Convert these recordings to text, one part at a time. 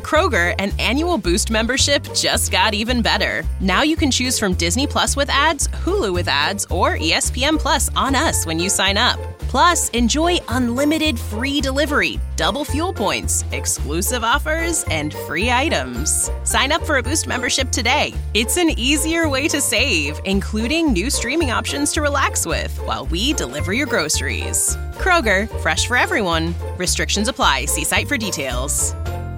Kroger, an annual Boost membership just got even better. Now you can choose from Disney Plus with ads, Hulu with ads, or ESPN Plus on us when you sign up. Plus, enjoy unlimited free delivery, double fuel points, exclusive offers, and free items. Sign up for a Boost membership today. It's an easier way to save, including new streaming options to relax with while we deliver your groceries. Kroger, fresh for everyone. Restrictions apply. See site for details.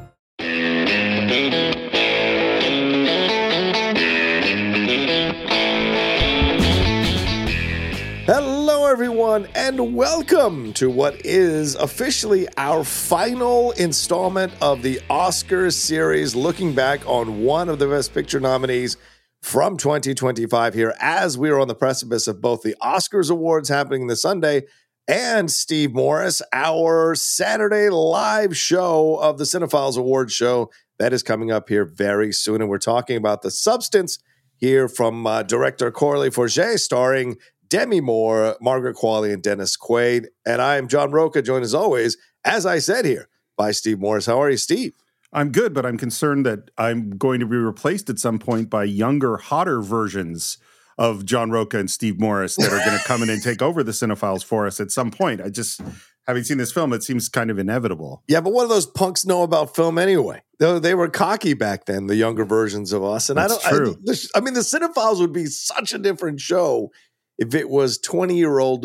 Hello, everyone, and welcome to what is officially our final installment of the Oscars series, looking back on one of the Best Picture nominees from 2025 here, as we are on the precipice of both the Oscars awards happening this Sunday and Steve Morris, our Saturday live show of the Cinephiles Awards show that is coming up here very soon. And we're talking about The Substance here from director Coralie Forget, starring Demi Moore, Margaret Qualley, and Dennis Quaid. And I am John Rocha, joined as always, as I said here, by Steve Morris. How are you, Steve? I'm good, but I'm concerned that I'm going to be replaced at some point by younger, hotter versions of John Rocha and Steve Morris that are going to come in and take over the Cinephiles for us at some point. Having seen this film, it seems kind of inevitable. Yeah, but what do those punks know about film anyway? They were cocky back then, the younger versions of us. And That's true. The Cinephiles would be such a different show if it was 20 years old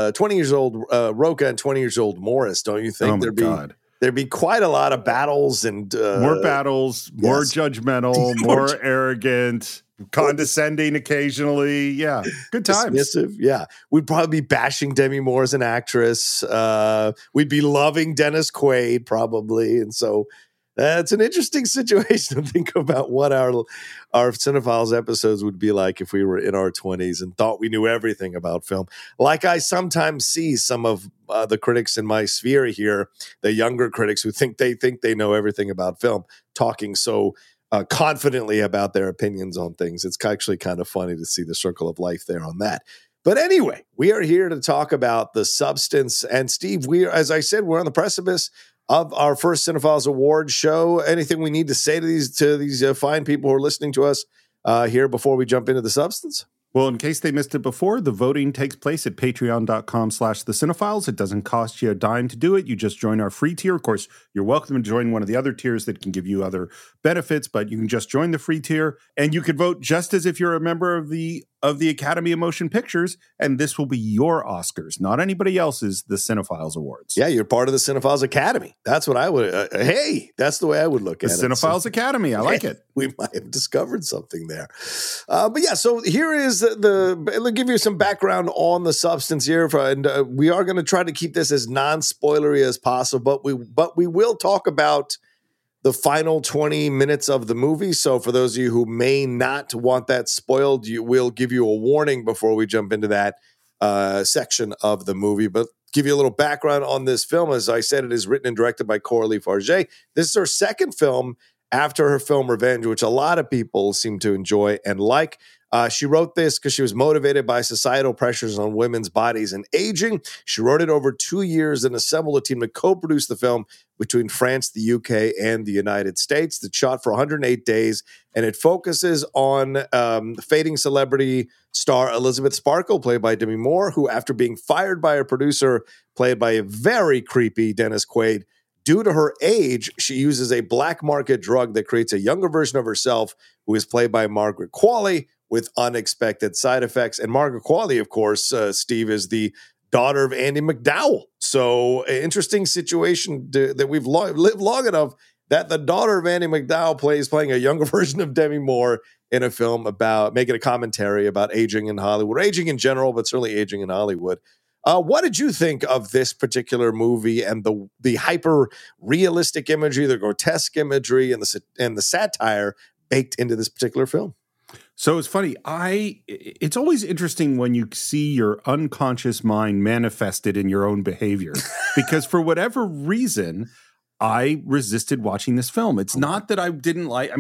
Rocha and 20 years old Morris, don't you think? There'd be quite a lot of battles and more battles, more judgmental, more arrogant, condescending occasionally. Yeah, good times. Dismissive. Yeah, we'd probably be bashing Demi Moore as an actress. We'd be loving Dennis Quaid probably, and so it's an interesting situation to think about what our Cinephiles episodes would be like if we were in our 20s and thought we knew everything about film. Like I sometimes see some of the critics in my sphere here, the younger critics who think they know everything about film, talking so confidently about their opinions on things. It's actually kind of funny to see the circle of life there on that. But anyway, we are here to talk about The Substance. And Steve, as I said, we're on the precipice of our first Cinephiles Awards show. Anything we need to say to these fine people who are listening to us here before we jump into The Substance? Well, in case they missed it before, the voting takes place at patreon.com/thecинephiles. It doesn't cost you a dime to do it. You just join our free tier. Of course, you're welcome to join one of the other tiers that can give you other benefits, but you can just join the free tier, and you could vote just as if you're a member of the Academy of Motion Pictures, and this will be your Oscars, not anybody else's, the Cinephiles Awards. Yeah, you're part of the Cinephiles Academy. That's what I would, that's the way I would look at it. The Cinephiles Academy, I like it. We might have discovered something there. But yeah, so here is I'll give you some background on The Substance here, and we are going to try to keep this as non-spoilery as possible, but we will talk about the final 20 minutes of the movie. So for those of you who may not want that spoiled, we'll give you a warning before we jump into that section of the movie. But give you a little background on this film. As I said, it is written and directed by Coralie Forget. This is her second film after her film Revenge, which a lot of people seem to enjoy and like. She wrote this because she was motivated by societal pressures on women's bodies and aging. She wrote it over 2 years and assembled a team to co-produce the film between France, the UK, and the United States. It's shot for 108 days, and it focuses on fading celebrity star Elizabeth Sparkle, played by Demi Moore, who, after being fired by a producer, played by a very creepy Dennis Quaid, due to her age, she uses a black market drug that creates a younger version of herself, who is played by Margaret Qualley, with unexpected side effects. And Margaret Qualley, of course, Steve, is the daughter of Andie MacDowell. So an interesting situation that we've lived long enough that the daughter of Andie MacDowell playing a younger version of Demi Moore in a film about making a commentary about aging in Hollywood, or aging in general, but certainly aging in Hollywood. What did you think of this particular movie and the hyper realistic imagery, the grotesque imagery, and the satire baked into this particular film? So it's funny. It's always interesting when you see your unconscious mind manifested in your own behavior, because for whatever reason, I resisted watching this film. It's not that I didn't like,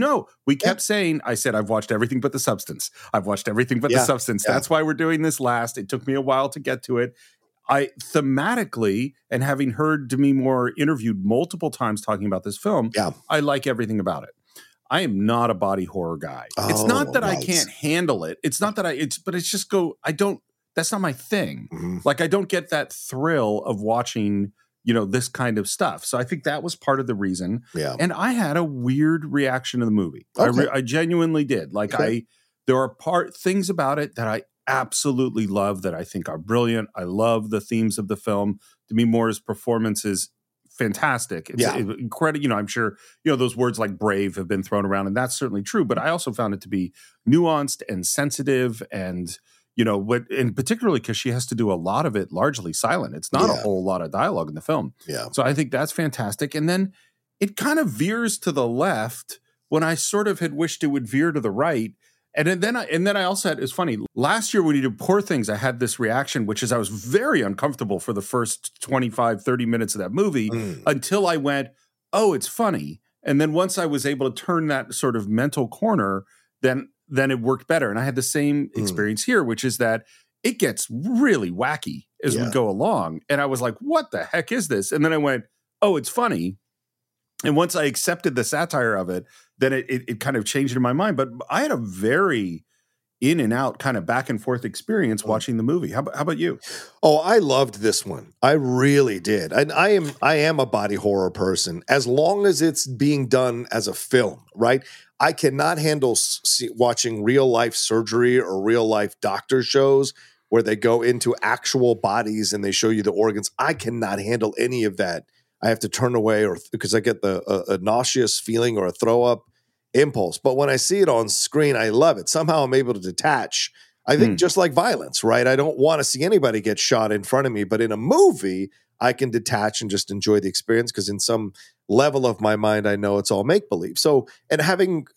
we kept saying, I said, I've watched everything but The Substance. I've watched everything but The Substance. That's why we're doing this last. It took me a while to get to it. I thematically, and having heard Demi Moore interviewed multiple times talking about this film, I like everything about it. I am not a body horror guy. It's not that I can't handle it. It's not that that's not my thing. Mm-hmm. Like, I don't get that thrill of watching, this kind of stuff. So I think that was part of the reason. Yeah. And I had a weird reaction to the movie. Okay. I genuinely did. Like, there are things about it that I absolutely love, that I think are brilliant. I love the themes of the film. Demi Moore's performance is fantastic. It's incredible. I'm sure, those words like brave have been thrown around, and that's certainly true. But I also found it to be nuanced and sensitive, and, and particularly because she has to do a lot of it largely silent. It's not a whole lot of dialogue in the film. Yeah. So I think that's fantastic. And then it kind of veers to the left when I sort of had wished it would veer to the right. And then I also had, it's funny, last year when you did Poor Things, I had this reaction, which is I was very uncomfortable for the first 25, 30 minutes of that movie until I went, oh, it's funny. And then once I was able to turn that sort of mental corner, then it worked better. And I had the same experience here, which is that it gets really wacky as we go along. And I was like, what the heck is this? And then I went, oh, it's funny. And once I accepted the satire of it, then it kind of changed in my mind. But I had a very in and out kind of back and forth experience watching the movie. How about you? Oh, I loved this one. I really did. And I am a body horror person, as long as it's being done as a film, right? I cannot handle watching real life surgery or real life doctor shows where they go into actual bodies and they show you the organs. I cannot handle any of that. I have to turn away, or because I get a nauseous feeling or a throw up impulse. But when I see it on screen, I love it. Somehow I'm able to detach. I think just like violence, right? I don't want to see anybody get shot in front of me, but in a movie, I can detach and just enjoy the experience, because in some level of my mind, I know it's all make believe. So, and having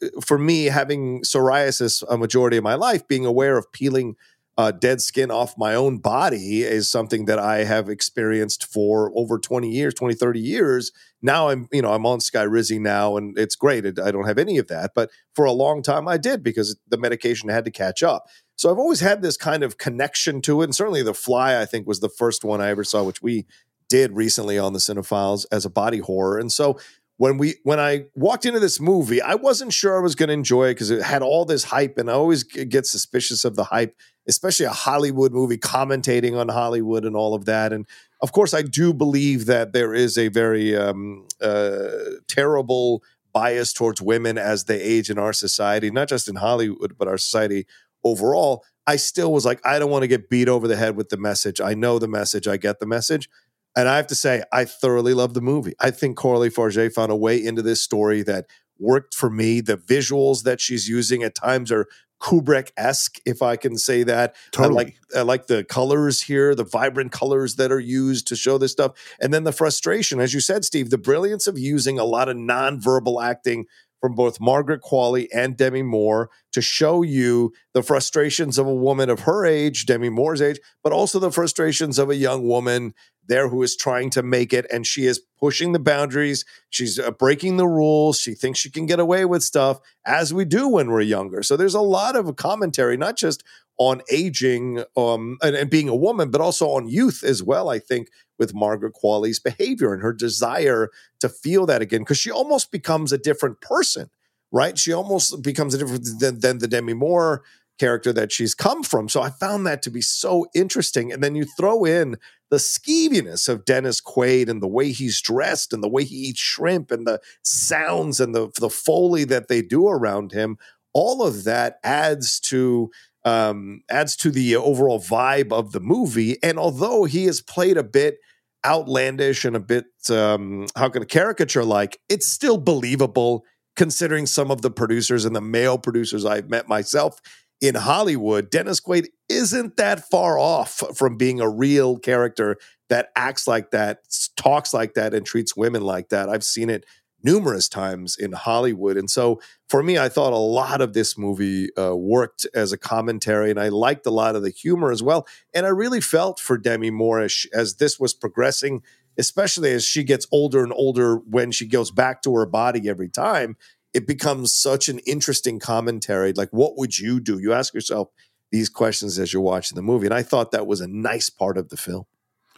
psoriasis a majority of my life, being aware of peeling dead skin off my own body is something that I have experienced for over 20 years, 20, 30 years. Now I'm on Skyrizi now, and it's great. I don't have any of that. But for a long time I did, because the medication had to catch up. So I've always had this kind of connection to it. And certainly The Fly, I think, was the first one I ever saw, which we did recently on the Cinephiles, as a body horror. And so when I walked into this movie, I wasn't sure I was going to enjoy it, because it had all this hype, and I always get suspicious of the hype, especially a Hollywood movie commentating on Hollywood and all of that. And of course, I do believe that there is a very terrible bias towards women as they age in our society, not just in Hollywood, but our society overall. I still was like, I don't want to get beat over the head with the message. I know the message. I get the message. And I have to say, I thoroughly love the movie. I think Coralie Farge found a way into this story that worked for me. The visuals that she's using at times are Kubrick-esque, if I can say that. Totally. I like the colors here, the vibrant colors that are used to show this stuff. And then the frustration, as you said, Steve, the brilliance of using a lot of nonverbal acting from both Margaret Qualley and Demi Moore to show you the frustrations of a woman of her age, Demi Moore's age, but also the frustrations of a young woman there who is trying to make it, and she is pushing the boundaries. She's breaking the rules. She thinks she can get away with stuff, as we do when we're younger. So there's a lot of commentary, not just on aging and being a woman, but also on youth as well, I think, with Margaret Qualley's behavior and her desire to feel that again, because she almost becomes a different person, right? She almost becomes a different than the Demi Moore character that she's come from. So I found that to be so interesting. And then you throw in the skeeviness of Dennis Quaid and the way he's dressed and the way he eats shrimp and the sounds and the Foley that they do around him. All of that adds to the overall vibe of the movie. And although he is played a bit outlandish and a bit caricature-like, it's still believable considering some of the producers and the male producers I've met myself in Hollywood. Dennis Quaid isn't that far off from being a real character that acts like that, talks like that, and treats women like that. I've seen it numerous times in Hollywood. And so for me, I thought a lot of this movie worked as a commentary, and I liked a lot of the humor as well. And I really felt for Demi Moore as this was progressing, especially as she gets older and older when she goes back to her body every time. It becomes such an interesting commentary. Like, what would you do? You ask yourself these questions as you're watching the movie. And I thought that was a nice part of the film.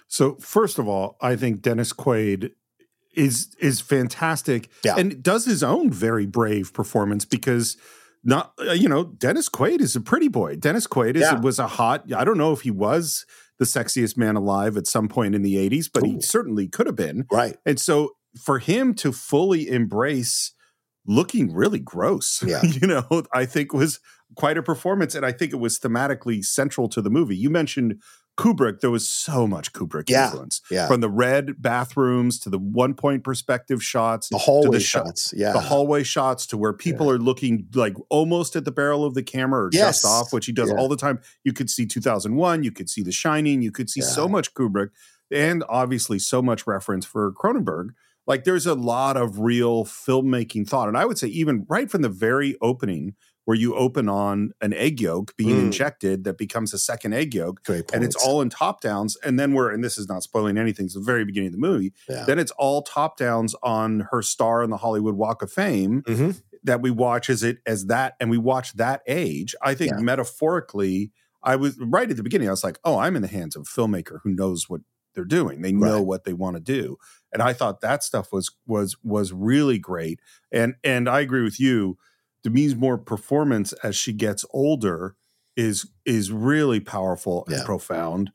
So first of all, I think Dennis Quaid is fantastic and does his own very brave performance because Dennis Quaid is a pretty boy. Dennis Quaid was a hot, I don't know if he was the sexiest man alive at some point in the 80s, but he certainly could have been. Right. And so for him to fully embrace looking really gross, I think was quite a performance. And I think it was thematically central to the movie. You mentioned Kubrick. There was so much Kubrick influence from the red bathrooms to the 1 point perspective shots, the hallway shots, the hallway shots to where people are looking like almost at the barrel of the camera or just off, which he does all the time. You could see 2001, you could see The Shining, you could see so much Kubrick, and obviously so much reference for Cronenberg. Like there's a lot of real filmmaking thought, and I would say even right from the very opening, where you open on an egg yolk being injected that becomes a second egg yolk, and it's all in top downs. And then and this is not spoiling anything, it's the very beginning of the movie. Yeah. Then it's all top downs on her star in the Hollywood Walk of Fame that we watch as that, and we watch that age. I think metaphorically, I was right at the beginning. I was like, oh, I'm in the hands of a filmmaker who knows what they're doing. They know what they want to do. And I thought that stuff was really great. And I agree with you. Demi's more performance as she gets older is really powerful and profound.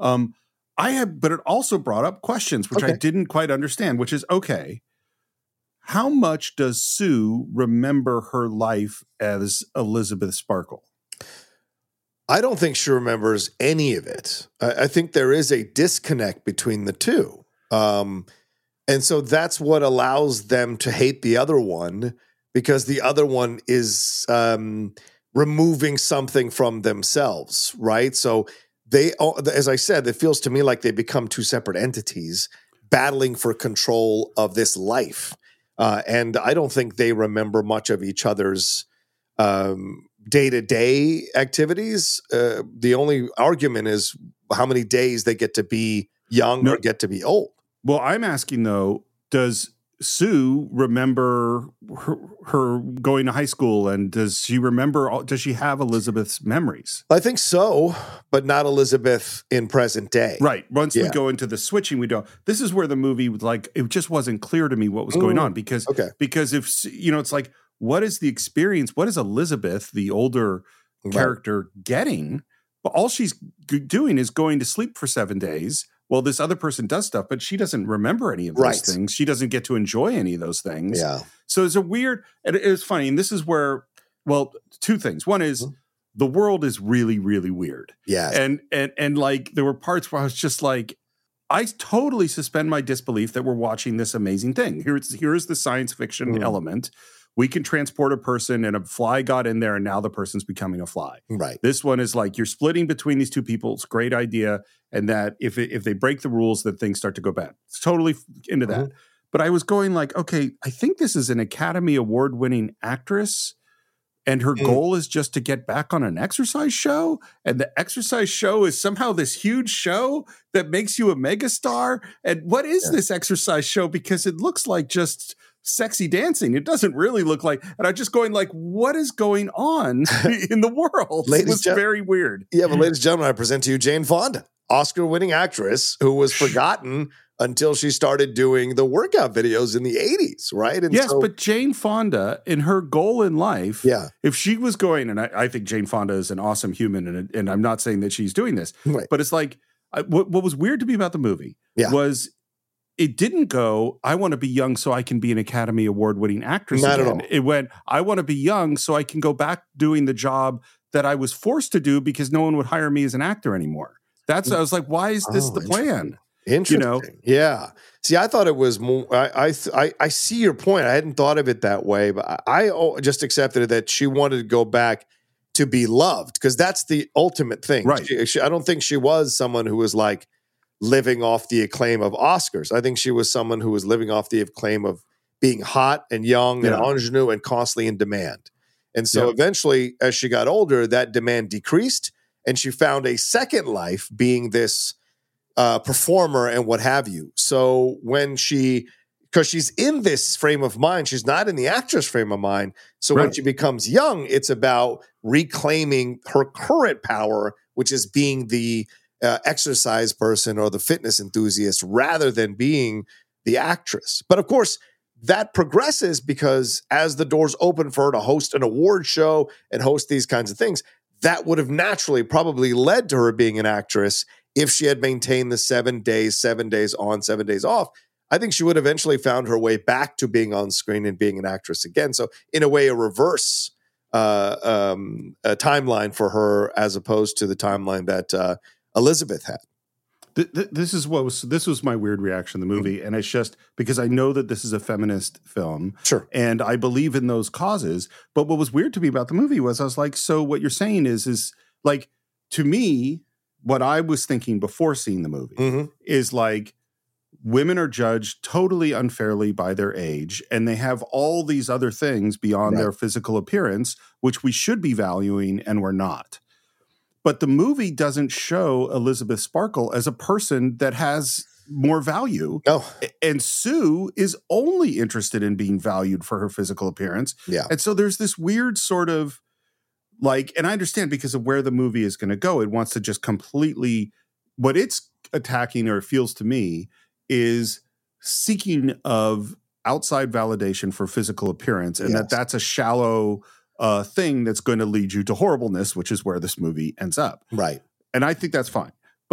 But it also brought up questions which I didn't quite understand, which is how much does Sue remember her life as Elizabeth Sparkle? I don't think she remembers any of it. I think there is a disconnect between the two. And so that's what allows them to hate the other one, because the other one is removing something from themselves, right? So as I said, it feels to me like they become two separate entities battling for control of this life. And I don't think they remember much of each other's day-to-day activities. The only argument is how many days they get to be young or get to be old. Well, I'm asking, though, does Sue remember her going to high school, and does she have Elizabeth's memories? I think so, but not Elizabeth in present day. Right. Once we go into the switching, we don't. This is where the movie, it just wasn't clear to me what was going on, because if, it's like, what is the experience? What is Elizabeth, the older character, getting? But all she's doing is going to sleep for 7 days. Well, this other person does stuff, but she doesn't remember any of those things. She doesn't get to enjoy any of those things. Yeah. So it's a weird, and it's funny. And this is where, two things. One is the world is really, really weird. Yeah. And like, there were parts where I was just like, I totally suspend my disbelief that we're watching this amazing thing. Here is the science fiction element. We can transport a person, and a fly got in there, and now the person's becoming a fly. Right. This one is like, you're splitting between these two people. It's a great idea. And that if they break the rules, that things start to go bad. It's totally into that. But I was going like, okay, I think this is an Academy Award-winning actress, and her goal is just to get back on an exercise show. And the exercise show is somehow this huge show that makes you a megastar. And what is this exercise show? Because it looks like just sexy dancing. It doesn't really look like, and I'm just going like, what is going on in the world? It was very weird. Yeah, but ladies and gentlemen, I present to you Jane Fonda, Oscar-winning actress who was forgotten until she started doing the workout videos in the 80s, right? And but Jane Fonda, in her goal in life, if she was going, and I think Jane Fonda is an awesome human, and I'm not saying that she's doing this, but it's like, what was weird to me about the movie was it didn't go, I want to be young so I can be an Academy Award-winning actress Not again. at all. It went, I want to be young so I can go back doing the job that I was forced to do because no one would hire me as an actor anymore. I was like, why is this the plan? Interesting. Yeah. See, I thought it was more, I see your point. I hadn't thought of it that way, but I just accepted it that she wanted to go back to be loved, because that's the ultimate thing. Right. I don't think she was someone who was like living off the acclaim of Oscars. I think she was someone who was living off the acclaim of being hot and young and ingenue and constantly in demand. And so eventually, as she got older, that demand decreased, and she found a second life being this performer and what have you. So when because she's in this frame of mind, she's not in the actress frame of mind. So when she becomes young, it's about reclaiming her current power, which is being the exercise person or the fitness enthusiast rather than being the actress. But of course, that progresses because as the doors open for her to host an award show and host these kinds of things, that would have naturally probably led to her being an actress if she had maintained the 7 days on, 7 days off. I think she would eventually found her way back to being on screen and being an actress again. So in a way, a reverse a timeline for her as opposed to the timeline that Elizabeth had. This was my weird reaction to the movie, and it's just because I know that this is a feminist film, sure, and I believe in those causes. But what was weird to me about the movie was I was like, so what you're saying is like, to me, what I was thinking before seeing the movie is like, women are judged totally unfairly by their age, and they have all these other things beyond their physical appearance, which we should be valuing, and we're not. But the movie doesn't show Elizabeth Sparkle as a person that has more value. Oh. And Sue is only interested in being valued for her physical appearance. Yeah. And so there's this weird sort of like, and I understand because of where the movie is going to go, it wants to just completely, what it's attacking, or it feels to me, is seeking of outside validation for physical appearance, and that's a shallow thing that's going to lead you to horribleness, which is where this movie ends up. Right. And I think that's fine.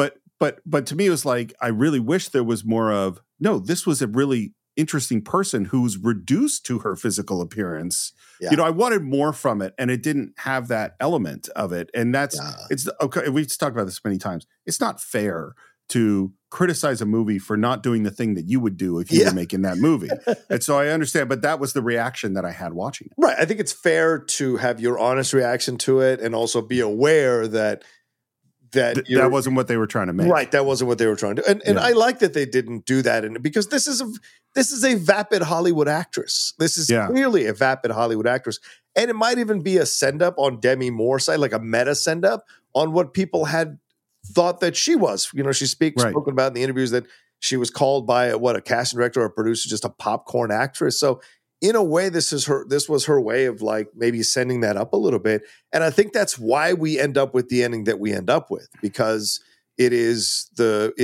But to me, it was like, I really wish there was more of, no, this was a really interesting person who's reduced to her physical appearance. Yeah. You know, I wanted more from it, and it didn't have that element of it. And it's okay. We've talked about this many times. It's not fair to criticize a movie for not doing the thing that you would do if you were making that movie. And so I understand, but that was the reaction that I had watching it. Right. I think it's fair to have your honest reaction to it and also be aware that that wasn't what they were trying to make. Right. That wasn't what they were trying to do. And I like that they didn't do that because this is a vapid Hollywood actress. This is clearly a vapid Hollywood actress. And it might even be a send-up on Demi Moore's side, like a meta send-up on what people had thought that she was. You know, she's spoken about in the interviews that she was called by a casting director or a producer, just a popcorn actress. So in a way, this was her way of like maybe sending that up a little bit. And I think that's why we end up with the ending that we end up with, because it is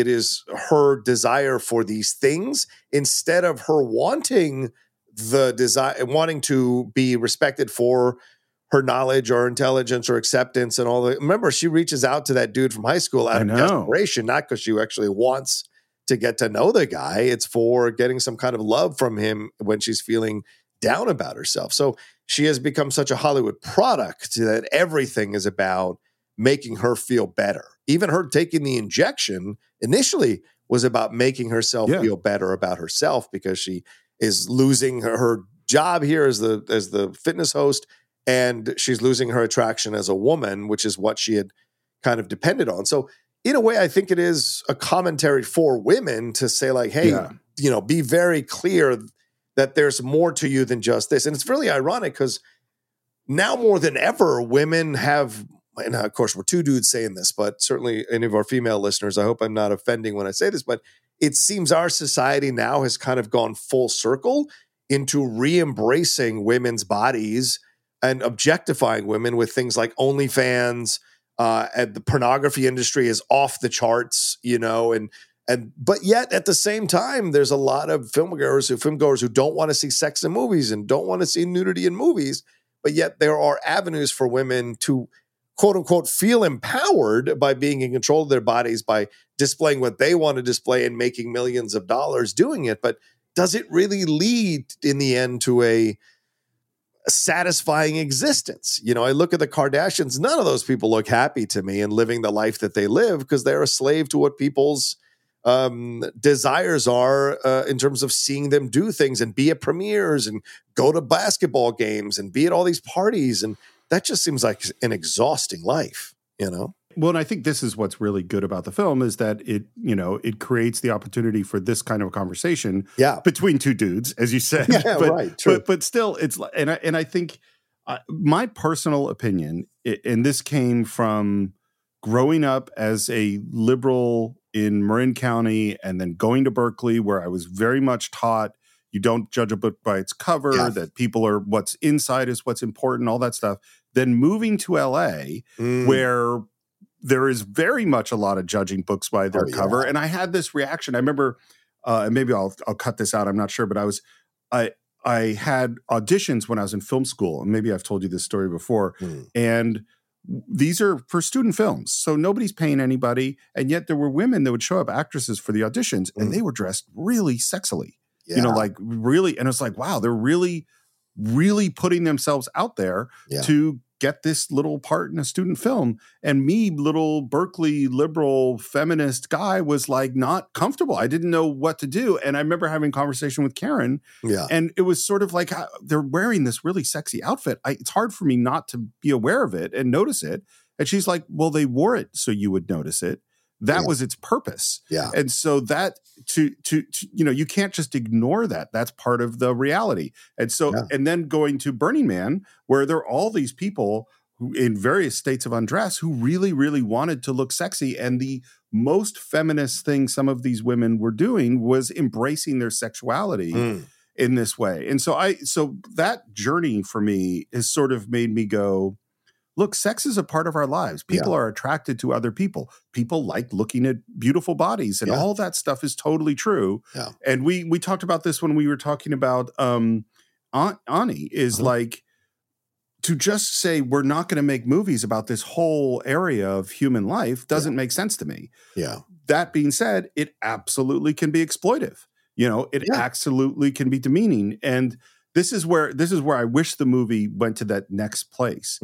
her desire for these things instead of her wanting to be respected for her knowledge or intelligence or acceptance and all that. Remember, she reaches out to that dude from high school out of desperation, not because she actually wants to get to know the guy. It's for getting some kind of love from him when she's feeling down about herself. So she has become such a Hollywood product that everything is about making her feel better. Even her taking the injection initially was about making herself feel better about herself, because she is losing her job here as the fitness host, and she's losing her attraction as a woman, which is what she had kind of depended on. So in a way, I think it is a commentary for women to say like, hey, be very clear that there's more to you than just this. And it's really ironic because now more than ever, women have, and of course we're two dudes saying this, but certainly any of our female listeners, I hope I'm not offending when I say this, but it seems our society now has kind of gone full circle into re-embracing women's bodies and objectifying women with things like OnlyFans. And the pornography industry is off the charts, but yet at the same time, there's a lot of filmgoers who don't want to see sex in movies and don't want to see nudity in movies. But yet there are avenues for women to, quote unquote, feel empowered by being in control of their bodies, by displaying what they want to display and making millions of dollars doing it. But does it really lead in the end to a satisfying existence? I look at the Kardashians, none of those people look happy to me and living the life that they live, because they're a slave to what people's desires are in terms of seeing them do things and be at premieres and go to basketball games and be at all these parties. And that just seems like an exhausting life, Well, and I think this is what's really good about the film is that it creates the opportunity for this kind of a conversation between two dudes, as you said. Yeah, right. True. But still, it's and I think my personal opinion, and this came from growing up as a liberal in Marin County and then going to Berkeley, where I was very much taught you don't judge a book by its cover, that people are what's inside is what's important, all that stuff. Then moving to LA, where there is very much a lot of judging books by their cover. And I had this reaction. I remember, and maybe I'll cut this out. I'm not sure, but I had auditions when I was in film school, and maybe I've told you this story before. And these are for student films, so nobody's paying anybody, and yet there were women that would show up, actresses for the auditions, and they were dressed really sexily, like really. And it's like, wow, they're really, really putting themselves out there to get this little part in a student film. And me, little Berkeley liberal feminist guy, was like not comfortable. I didn't know what to do. And I remember having a conversation with Karen, and it was sort of like, they're wearing this really sexy outfit. It's hard for me not to be aware of it and notice it. And she's like, well, they wore it so you would notice it. That was its purpose. And so that to you can't just ignore that. That's part of the reality. And so, and then going to Burning Man, where there are all these people who, in various states of undress, who really, really wanted to look sexy. And the most feminist thing some of these women were doing was embracing their sexuality in this way. And so that journey for me has sort of made me go, look, sex is a part of our lives. People are attracted to other people. People like looking at beautiful bodies, and all that stuff is totally true. And we talked about this when we were talking about Ani, is like, to just say we're not going to make movies about this whole area of human life doesn't make sense to me. That being said, it absolutely can be exploitive. It absolutely can be demeaning. And this is where I wish the movie went to that next place,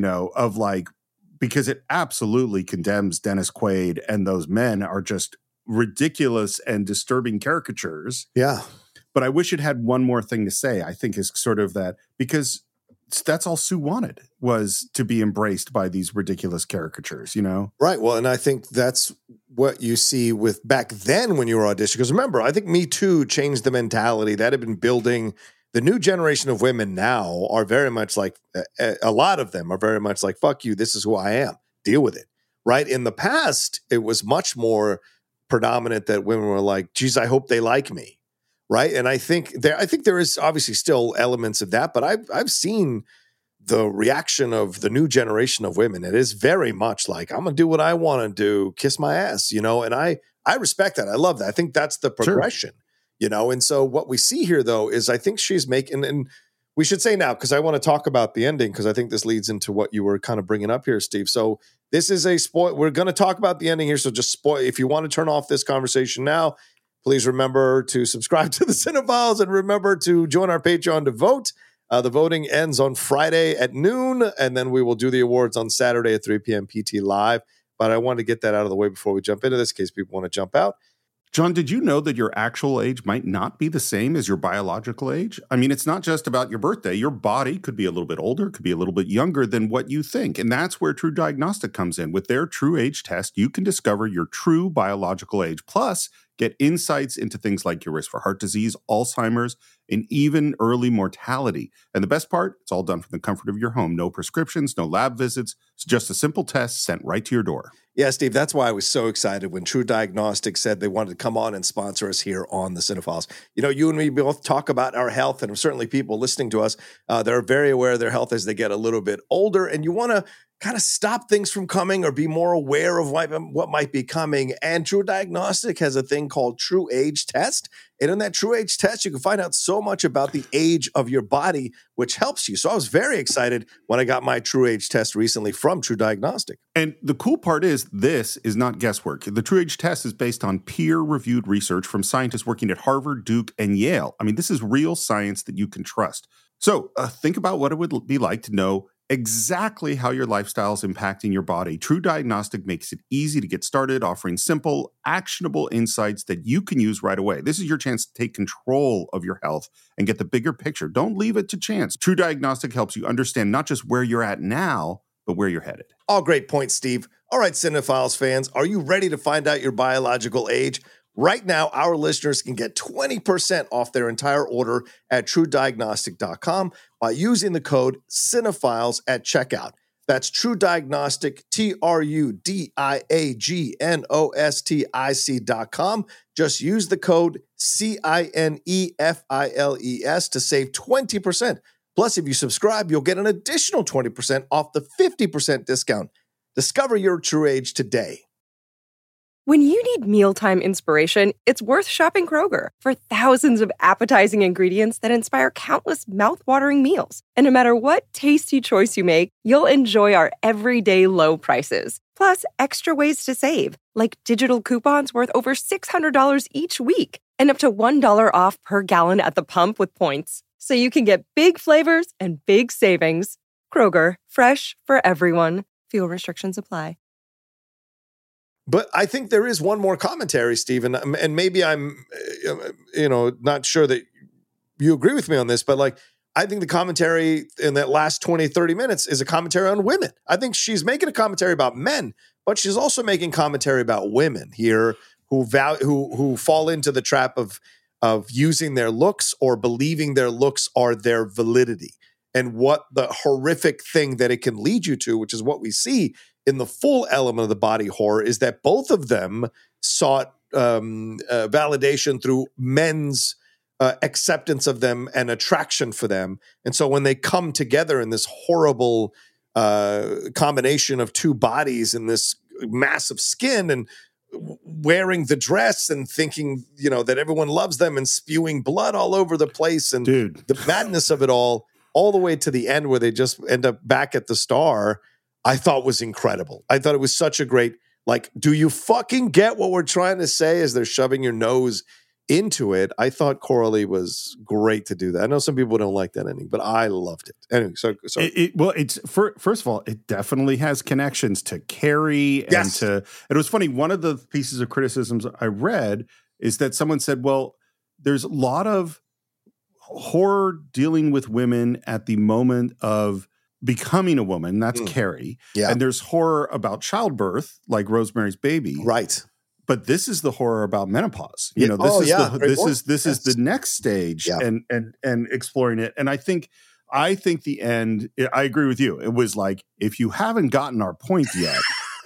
of like, because it absolutely condemns Dennis Quaid, and those men are just ridiculous and disturbing caricatures. But I wish it had one more thing to say, I think, is sort of that, because that's all Sue wanted, was to be embraced by these ridiculous caricatures, Right. Well, and I think that's what you see with back then when you were auditioning. Because remember, I think Me Too changed the mentality that had been building. The new generation of women now are very much like, a lot of them are very much like, fuck you, this is who I am, deal with it, right? In the past, it was much more predominant that women were like, geez, I hope they like me, right? And I think there is obviously still elements of that, but I've seen the reaction of the new generation of women. It is very much like, I'm going to do what I want to do, kiss my ass, and I respect that. I love that. I think that's the progression. Sure. And so what we see here, though, is I think she's making, and we should say now, because I want to talk about the ending, because I think this leads into what you were kind of bringing up here, Steve. So this is a spoil. We're going to talk about the ending here. So just spoil. If you want to turn off this conversation now, please remember to subscribe to the Cinephiles, and remember to join our Patreon to vote. The voting ends on Friday at noon, and then we will do the awards on Saturday at 3 p.m. PT Live. But I wanted to get that out of the way before we jump into this, in case people want to jump out. John, did you know that your actual age might not be the same as your biological age? I mean, it's not just about your birthday. Your body could be a little bit older, could be a little bit younger than what you think. And that's where True Diagnostic comes in. With their True Age test, you can discover your true biological age, plus get insights into things like your risk for heart disease, Alzheimer's, and even early mortality. And the best part, it's all done from the comfort of your home. No prescriptions, no lab visits. It's just a simple test sent right to your door. Yeah, Steve, that's why I was so excited when True Diagnostic said they wanted to come on and sponsor us here on the Cinephiles. You and me both talk about our health, and certainly people listening to us, they're very aware of their health as they get a little bit older, and you want to kind of stop things from coming or be more aware of what might be coming. And True Diagnostic has a thing called True Age Test. And in that True Age Test, you can find out so much about the age of your body, which helps you. So I was very excited when I got my True Age Test recently from True Diagnostic. And the cool part is this is not guesswork. The True Age Test is based on peer-reviewed research from scientists working at Harvard, Duke, and Yale. I mean, this is real science that you can trust. So think about what it would be like to know exactly how your lifestyle is impacting your body. True Diagnostic makes it easy to get started, offering simple, actionable insights that you can use right away. This is your chance to take control of your health and get the bigger picture. Don't leave it to chance. True Diagnostic helps you understand not just where you're at now, but where you're headed. All great points, Steve. All right, Cinephiles fans, are you ready to find out your biological age? Right now, our listeners can get 20% off their entire order at TrueDiagnostic.com by using the code Cinephiles at checkout. That's True Diagnostic, TruDiagnostic.com. Just use the code CINEFILES to save 20%. Plus, if you subscribe, you'll get an additional 20% off the 50% discount. Discover your true age today. When you need mealtime inspiration, it's worth shopping Kroger for thousands of appetizing ingredients that inspire countless mouthwatering meals. And no matter what tasty choice you make, you'll enjoy our everyday low prices. Plus, extra ways to save, like digital coupons worth over $600 each week and up to $1 off per gallon at the pump with points. So you can get big flavors and big savings. Kroger, fresh for everyone. Fuel restrictions apply. But I think there is one more commentary, Stephen, and maybe I'm, not sure that you agree with me on this, but like, I think the commentary in that last 20, 30 minutes is a commentary on women. I think she's making a commentary about men, but she's also making commentary about women here who fall into the trap of using their looks or believing their looks are their validity, and what the horrific thing that it can lead you to, which is what we see in the full element of the body horror, is that both of them sought validation through men's acceptance of them and attraction for them. And so when they come together in this horrible combination of two bodies in this massive skin and wearing the dress and thinking, that everyone loves them and spewing blood all over the place, and the madness of it all the way to the end where they just end up back at the Star, I thought was incredible. I thought it was such a great, like, do you fucking get what we're trying to say as they're shoving your nose into it? I thought Coralie was great to do that. I know some people don't like that ending, but I loved it. Anyway, so it's first of all, it definitely has connections to Carrie and to. It was funny. One of the pieces of criticisms I read is that someone said, "Well, there's a lot of horror dealing with women at the moment of becoming a woman." That's Carrie. Yeah. And there's horror about childbirth, like Rosemary's Baby. Right. But this is the horror about menopause. This is the next stage, and exploring it. And I think the end, I agree with you. It was like, if you haven't gotten our point yet,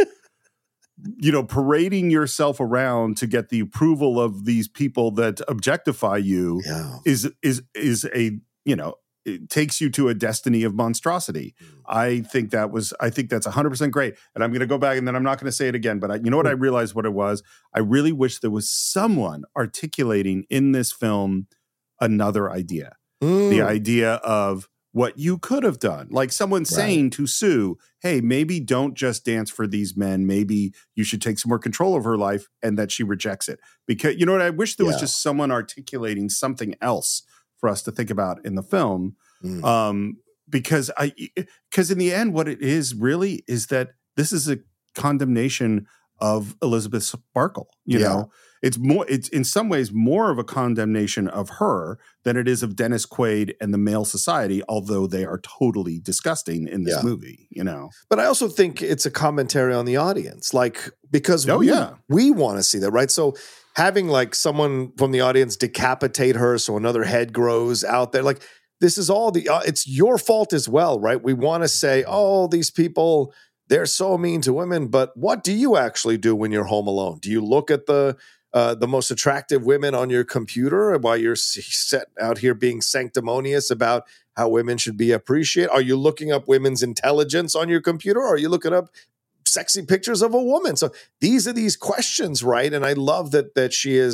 parading yourself around to get the approval of these people that objectify you is a, it takes you to a destiny of monstrosity. I think that's 100% great. And I'm going to go back, and then I'm not going to say it again, but what I realized what it was? I really wish there was someone articulating in this film another idea. The idea of what you could have done. Like someone saying to Sue, hey, maybe don't just dance for these men. Maybe you should take some more control of her life, and that she rejects it. Because, I wish there was just someone articulating something else for us to think about in the film. Because in the end, what it is really is that this is a condemnation of Elizabeth Sparkle. You know, it's in some ways more of a condemnation of her than it is of Dennis Quaid and the male society, although they are totally disgusting in this movie, But I also think it's a commentary on the audience, because we want to see that, right? So having like someone from the audience decapitate her so another head grows out there, like this is all it's your fault as well, right? We want to say, oh, these people, they're so mean to women, but what do you actually do when you're home alone? Do you look at the most attractive women on your computer while you're set out here being sanctimonious about how women should be appreciated? Are you looking up women's intelligence on your computer? Or are you looking up sexy pictures of a woman? So these are these questions, right? And I love that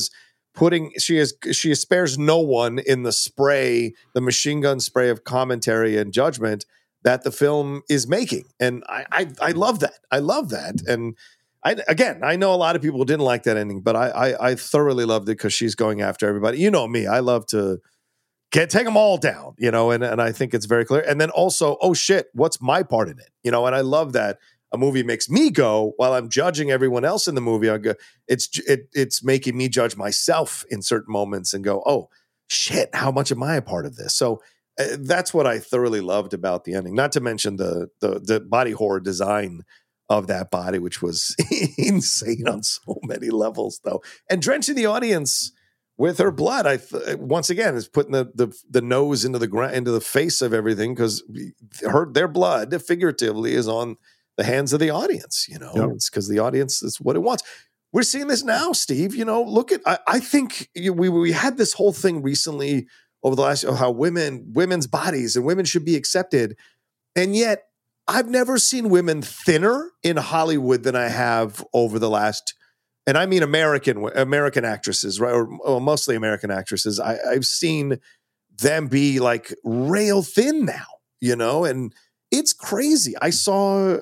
she spares no one in the machine gun spray of commentary and judgment that the film is making. And I love that. I love that. And I know a lot of people didn't like that ending, but I thoroughly loved it because she's going after everybody. You know me, I love to take them all down, and I think it's very clear. And then also, oh shit, what's my part in it? And I love that a movie makes me go, while I'm judging everyone else in the movie, I go, it's making me judge myself in certain moments and go, oh shit, how much am I a part of this? So that's what I thoroughly loved about the ending. Not to mention the body horror design of that body, which was insane on so many levels, though. And drenching the audience with her blood, once again, is putting the nose into the face of everything, because their blood, figuratively, is on the hands of the audience. It's because the audience is what it wants. We're seeing this now, Steve. Look at. I think we had this whole thing recently over the last how women's bodies and women should be accepted, and yet I've never seen women thinner in Hollywood than I have over the last, and I mean American actresses, right? Or mostly American actresses. I've seen them be like rail thin now, and it's crazy. I saw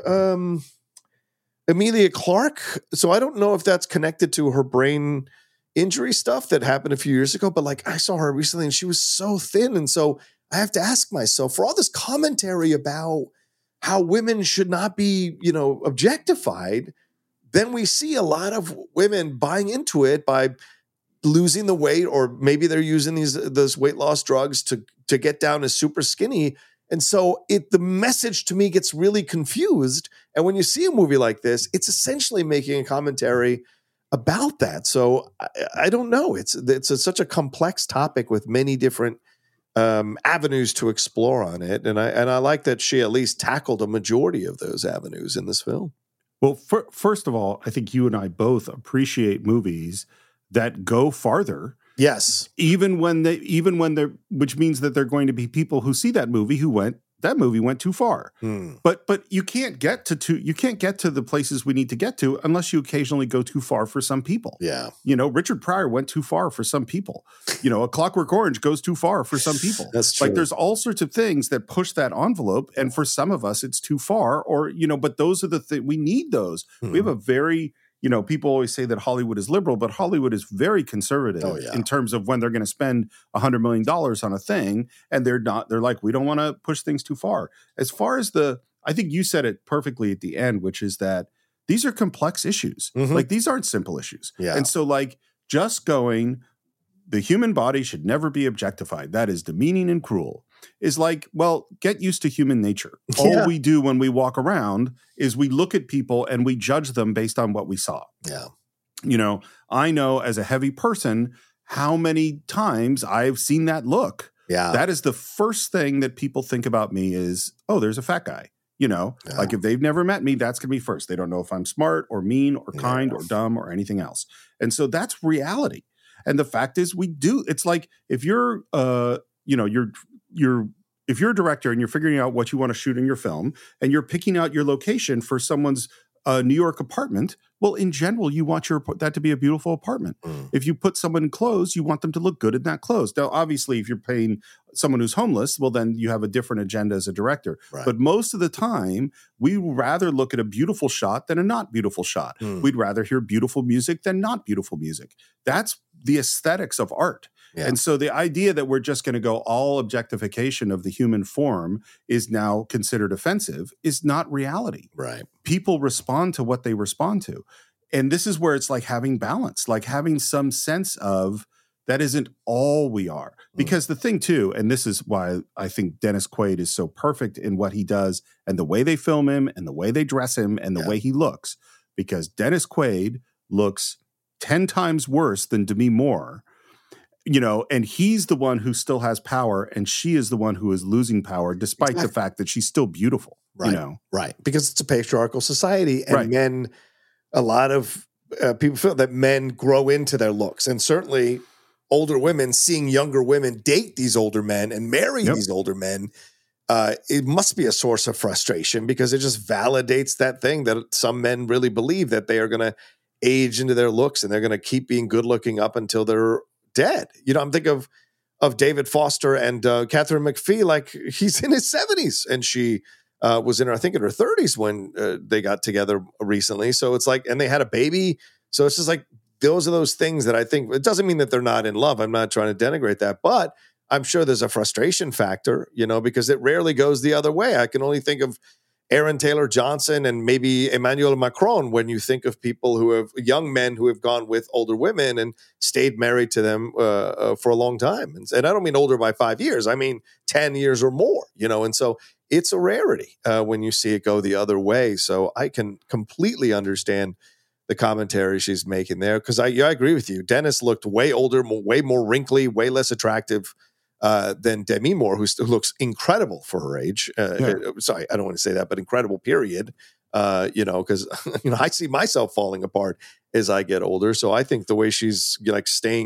Emilia Clarke. So I don't know if that's connected to her brain injury stuff that happened a few years ago, but like I saw her recently and she was so thin. And so I have to ask myself, for all this commentary about how women should not be, objectified, then we see a lot of women buying into it by losing the weight, or maybe they're using those weight loss drugs to get down to super skinny. And so the message to me gets really confused. And when you see a movie like this, it's essentially making a commentary about that. So I don't know. It's such a complex topic with many different avenues to explore on it. And I like that she at least tackled a majority of those avenues in this film. Well, first of all, I think you and I both appreciate movies that go farther. Yes. Even when they're, which means that they're going to be people who see that movie that movie went too far. But you can't get to the places we need to get to unless you occasionally go too far for some people. Yeah. Richard Pryor went too far for some people. A Clockwork Orange goes too far for some people. That's true. Like there's all sorts of things that push that envelope. And for some of us, it's too far, or, but those are the things we need those. We have a very, people always say that Hollywood is liberal, but Hollywood is very conservative in terms of when they're going to spend $100 million on a thing. And they're like, we don't want to push things too far. As far as I think you said it perfectly at the end, which is that these are complex issues. Like these aren't simple issues. Yeah. And so like just going, the human body should never be objectified. That is demeaning and cruel. Is like, well, get used to human nature. All we do when we walk around is we look at people and we judge them based on what we saw. Yeah. I know as a heavy person how many times I've seen that look. Yeah. That is the first thing that people think about me is, oh, there's a fat guy. Like if they've never met me, that's going to be first. They don't know if I'm smart or mean or kind or dumb or anything else. And so that's reality. And the fact is it's like if you're if you're a director and you're figuring out what you want to shoot in your film and you're picking out your location for someone's New York apartment, well, in general, you want that to be a beautiful apartment. If you put someone in clothes, you want them to look good in that clothes. Now, obviously, if you're paying someone who's homeless, well, then you have a different agenda as a director. Right. But most of the time, we rather look at a beautiful shot than a not beautiful shot. We'd rather hear beautiful music than not beautiful music. That's the aesthetics of art. Yeah. And so the idea that we're just going to go all objectification of the human form is now considered offensive is not reality. Right. People respond to what they respond to. And this is where it's like having balance, like having some sense of that isn't all we are. Because the thing too, and this is why I think Dennis Quaid is so perfect in what he does and the way they film him and the way they dress him and the way he looks, because Dennis Quaid looks 10 times worse than Demi Moore. And he's the one who still has power, and she is the one who is losing power, despite the fact that she's still beautiful. Right. Right. Because it's a patriarchal society, and men, a lot of people feel that men grow into their looks, and certainly older women seeing younger women date these older men and marry these older men. It must be a source of frustration because it just validates that thing that some men really believe that they are going to age into their looks and they're going to keep being good looking up until they're dead. I'm thinking of David Foster and Catherine McPhee, like he's in his 70s and she was in her 30s when they got together recently. So it's like, and they had a baby. So it's just like, those are those things that I think, it doesn't mean that they're not in love. I'm not trying to denigrate that, but I'm sure there's a frustration factor, because it rarely goes the other way. I can only think of Aaron Taylor Johnson and maybe Emmanuel Macron when you think of people who have young men who have gone with older women and stayed married to them for a long time. And I don't mean older by 5 years. I mean 10 years or more, and so it's a rarity when you see it go the other way. So I can completely understand the commentary she's making there because I agree with you. Dennis looked way older, way more wrinkly, way less attractive than Demi Moore, who looks incredible for her age. Sorry, I don't want to say that, but incredible, period. Because I see myself falling apart as I get older. So I think the way she's like staying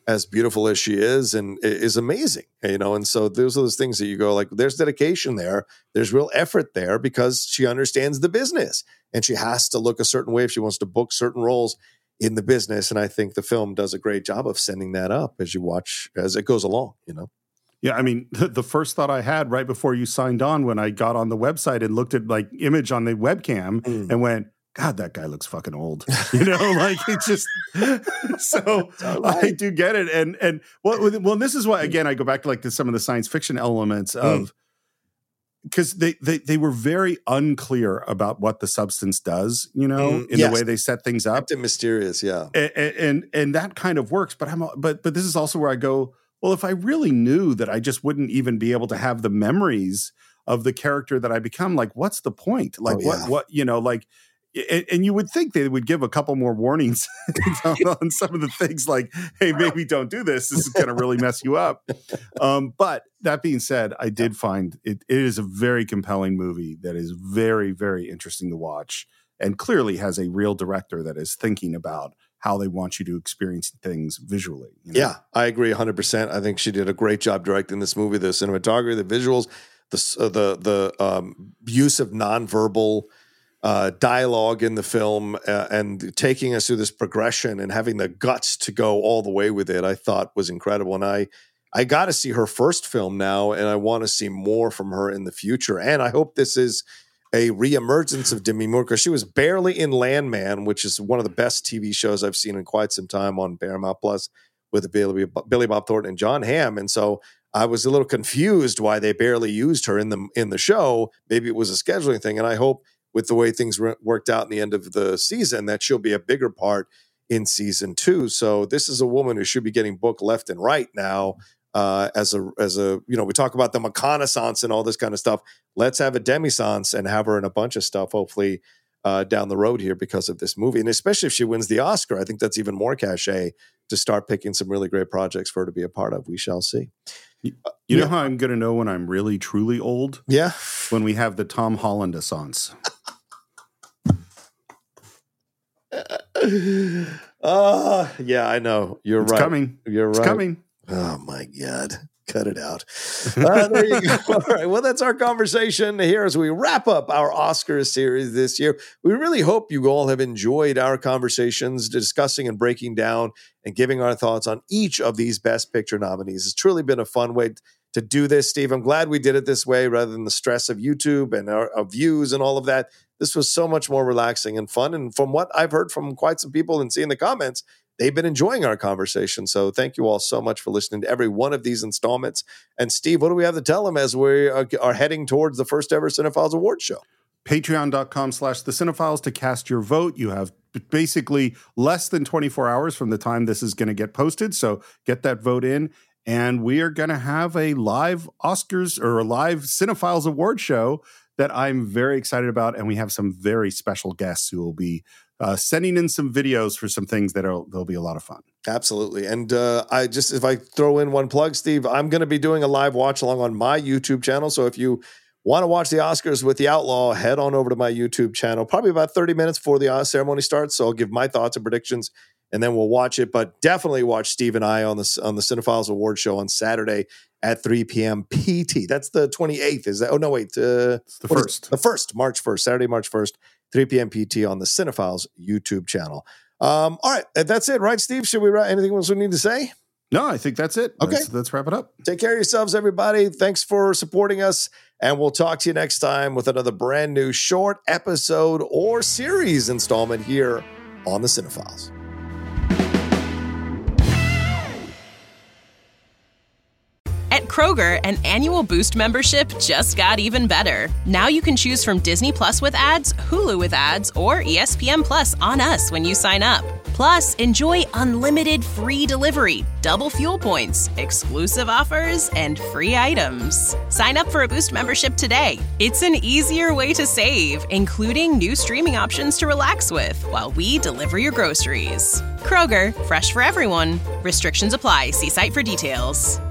as beautiful as she is and is amazing, and so those are those things that you go like, there's dedication there. There's real effort there because she understands the business and she has to look a certain way if she wants to book certain roles in the business. And I think the film does a great job of sending that up as you watch, as it goes along, Yeah, I mean, the first thought I had right before you signed on when I got on the website and looked at like image on the webcam and went, God, that guy looks fucking old. Like it's just so right. I do get it. And well, this is why, again, I go back to like to some of the science fiction elements of, because they were very unclear about what the substance does, in the way they set things up. Kept it mysterious, yeah. And that kind of works. But this is also where I go, well, if I really knew that I just wouldn't even be able to have the memories of the character that I become, like, what's the point? Like, what, like, and you would think they would give a couple more warnings on some of the things like, hey, maybe don't do this. This is going to really mess you up. But that being said, I did find it is a very compelling movie that is very, very interesting to watch and clearly has a real director that is thinking about how they want you to experience things visually. Yeah, I agree 100%. I think she did a great job directing this movie, the cinematography, the visuals, the use of nonverbal dialogue in the film and taking us through this progression and having the guts to go all the way with it, I thought was incredible. And I got to see her first film now, and I want to see more from her in the future. And I hope this is a reemergence of Demi Moore, because she was barely in Landman, which is one of the best TV shows I've seen in quite some time on Paramount Plus with Billy Bob Thornton and John Hamm. And so I was a little confused why they barely used her in the show. Maybe it was a scheduling thing, and I hope with the way things worked out in the end of the season, that she'll be a bigger part in season 2. So this is a woman who should be getting booked left and right now. As a we talk about the McConaissance and all this kind of stuff. Let's have a Demisance and have her in a bunch of stuff, hopefully down the road here because of this movie. And especially if she wins the Oscar, I think that's even more cachet to start picking some really great projects for her to be a part of. We shall see. You know how I'm going to know when I'm really, truly old? Yeah. When we have the Tom Holland-assance. Yeah, I know. You're right. It's coming. You're right. It's coming. Oh, my God. Cut it out. There you go. All right. Well, that's our conversation here as we wrap up our Oscars series this year. We really hope you all have enjoyed our conversations discussing and breaking down and giving our thoughts on each of these Best Picture nominees. It's truly been a fun way to do this, Steve. I'm glad we did it this way rather than the stress of YouTube and our views and all of that. This was so much more relaxing and fun. And from what I've heard from quite some people and seeing the comments, they've been enjoying our conversation. So thank you all so much for listening to every one of these installments. And Steve, what do we have to tell them as we are heading towards the first ever Cinephiles Awards show? Patreon.com/thecинephiles to cast your vote. You have basically less than 24 hours from the time this is going to get posted. So get that vote in. And we are going to have a live Oscars or a live Cinephiles Award show that I'm very excited about. And we have some very special guests who will be sending in some videos for some things they'll be a lot of fun. Absolutely. And if I throw in one plug, Steve, I'm going to be doing a live watch along on my YouTube channel. So if you want to watch the Oscars with the Outlaw, head on over to my YouTube channel, probably about 30 minutes before the ceremony starts. So I'll give my thoughts and predictions and then we'll watch it. But definitely watch Steve and I on the Cinephiles Award show on Saturday at 3 p.m. PT. That's the 28th. Is that? Oh, no, wait. It's the 1st. The 1st, March 1st, Saturday, March 1st, 3 p.m. PT on the Cinephiles YouTube channel. All right. That's it, right, Steve? Should we anything else we need to say? No, I think that's it. Okay. Let's wrap it up. Take care of yourselves, everybody. Thanks for supporting us. And we'll talk to you next time with another brand new short episode or series installment here on the Cinephiles. At Kroger, an annual Boost membership just got even better. Now you can choose from Disney Plus with ads, Hulu with ads, or ESPN Plus on us when you sign up. Plus, enjoy unlimited free delivery, double fuel points, exclusive offers, and free items. Sign up for a Boost membership today. It's an easier way to save, including new streaming options to relax with while we deliver your groceries. Kroger, fresh for everyone. Restrictions apply. See site for details.